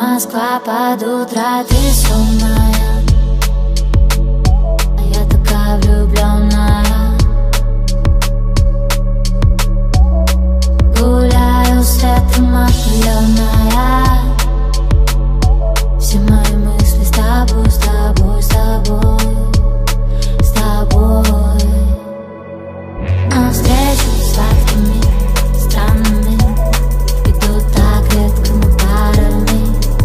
Москва под утро, ты сонная, а я такая влюбленная. Гуляю светом определенная. Все мои мысли с тобой, с тобой, с тобой, с тобой. Навстречу сладкими странами идут так редко, но парами.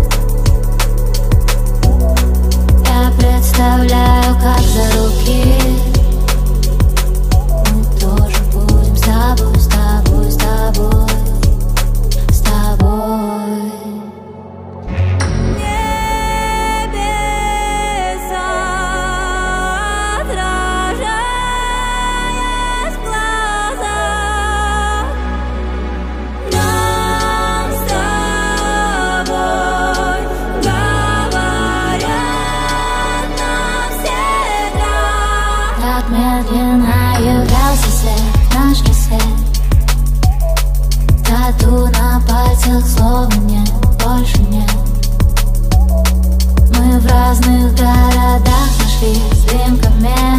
Я представляю, как за руки мы тоже будем с тобой, с тобой, с тобой, с тобой. Медленно являлся свет, наш рассвет. Тату на пальцах, слова нет, больше нет. Мы в разных городах нашлись дымками.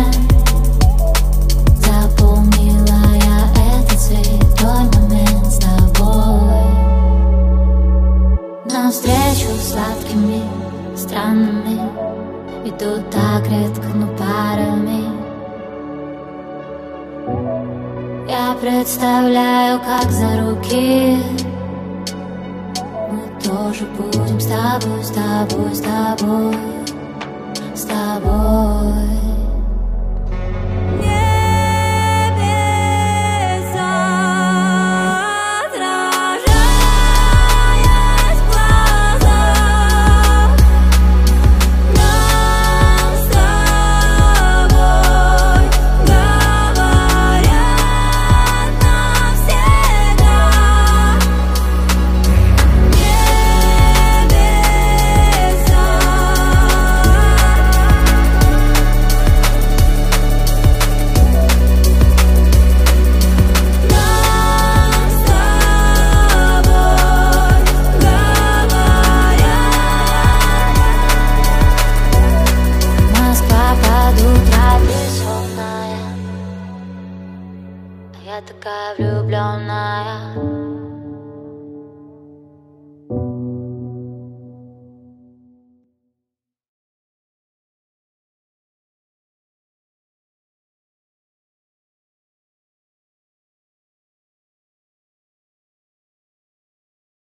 Запомнила я этот цвет, твой момент с тобой. Навстречу сладкими странами идут так редко, но парами. Я представляю, как за руки мы тоже будем с тобой, с тобой, с тобой, с тобой. Я такая влюбленная.